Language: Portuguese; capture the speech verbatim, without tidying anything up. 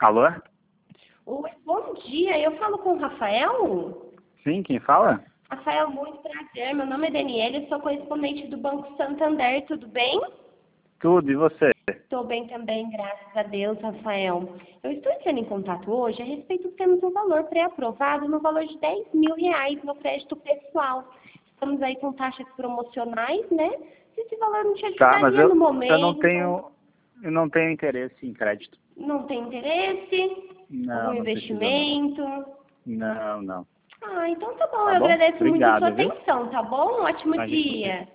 Alô? Oi, bom dia, eu falo com o Rafael? Sim, quem fala? Rafael, muito prazer, meu nome é Daniela, sou correspondente do Banco Santander, tudo bem? Tudo, e você? Estou bem também, graças a Deus, Rafael. Eu estou entrando em contato hoje a respeito de termos um valor pré-aprovado no valor de dez mil reais no crédito pessoal. Estamos aí com taxas promocionais, né? Se esse valor não te Tá, mas ajudaria eu, no momento, eu não tenho eu não tenho interesse em crédito. não tem interesse, algum Não, não precisa não. investimento... Não, não. Ah, então tá bom. Tá Eu bom? agradeço muito a sua Obrigado, viu? atenção, tá bom? Um ótimo Imagina você. dia.